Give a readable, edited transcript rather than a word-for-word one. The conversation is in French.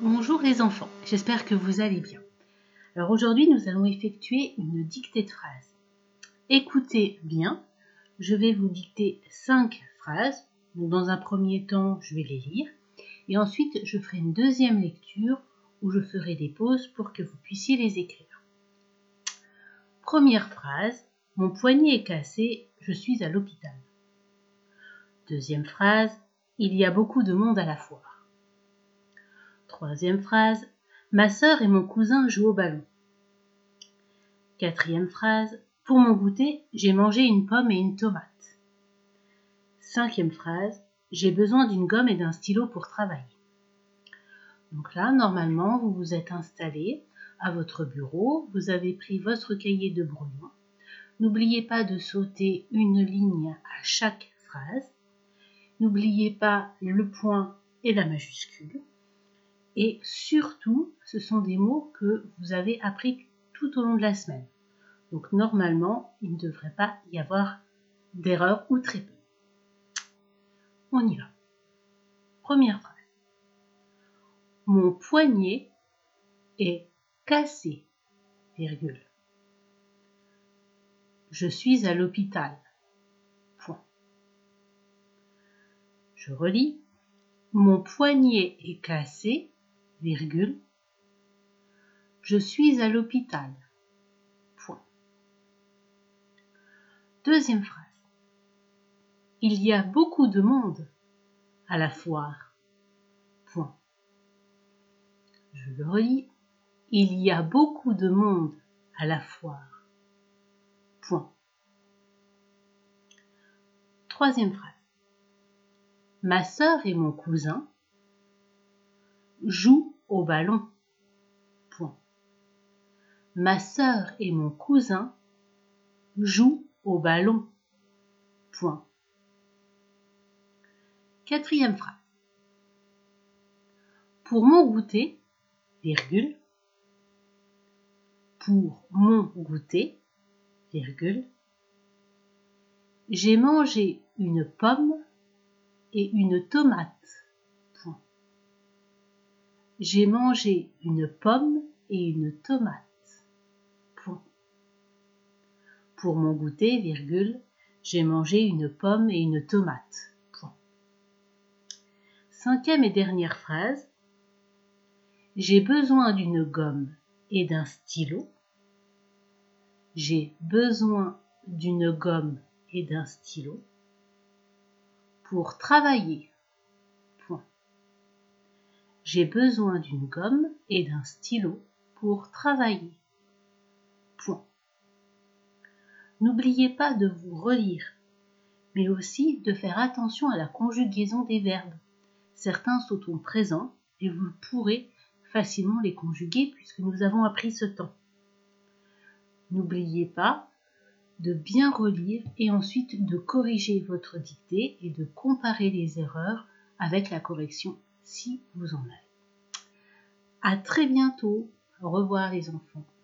Bonjour les enfants, j'espère que vous allez bien. Alors aujourd'hui nous allons effectuer une dictée de phrases. Écoutez bien, je vais vous dicter 5 phrases. Donc dans un premier temps je vais les lire et ensuite je ferai une deuxième lecture où je ferai des pauses pour que vous puissiez les écrire. Première phrase, mon poignet est cassé, je suis à l'hôpital. Deuxième phrase, il y a beaucoup de monde à la foire. Troisième phrase, ma sœur et mon cousin jouent au ballon. Quatrième phrase, pour mon goûter, j'ai mangé une pomme et une tomate. Cinquième phrase, j'ai besoin d'une gomme et d'un stylo pour travailler. Donc là, normalement, vous vous êtes installé à votre bureau, vous avez pris votre cahier de brouillon. N'oubliez pas de sauter une ligne à chaque phrase. N'oubliez pas le point et la majuscule. Et surtout, ce sont des mots que vous avez appris tout au long de la semaine. Donc normalement, il ne devrait pas y avoir d'erreur ou très peu. On y va. Première phrase. Mon poignet est cassé, virgule. Je suis à l'hôpital. Point. Je relis. Mon poignet est cassé, virgule. Je suis à l'hôpital. Point. Deuxième phrase. Il y a beaucoup de monde à la foire. Point. Je le relis. Il y a beaucoup de monde à la foire. Point. Troisième phrase. Ma sœur et mon cousin jouent au ballon. Point. Ma sœur et mon cousin jouent au ballon. Point. Quatrième phrase. Pour mon goûter, virgule, pour mon goûter, virgule, j'ai mangé une pomme et une tomate. Point. J'ai mangé une pomme et une tomate. Point. Pour mon goûter, virgule, j'ai mangé une pomme et une tomate. Point. Cinquième et dernière phrase. J'ai besoin d'une gomme et d'un stylo. J'ai besoin d'une gomme et d'un stylo pour travailler. Point. J'ai besoin d'une gomme et d'un stylo pour travailler. Point. N'oubliez pas de vous relire, mais aussi de faire attention à la conjugaison des verbes. Certains sont au présent et vous pourrez facilement les conjuguer puisque nous avons appris ce temps. N'oubliez pas de bien relire et ensuite de corriger votre dictée et de comparer les erreurs avec la correction si vous en avez. À très bientôt. Au revoir les enfants.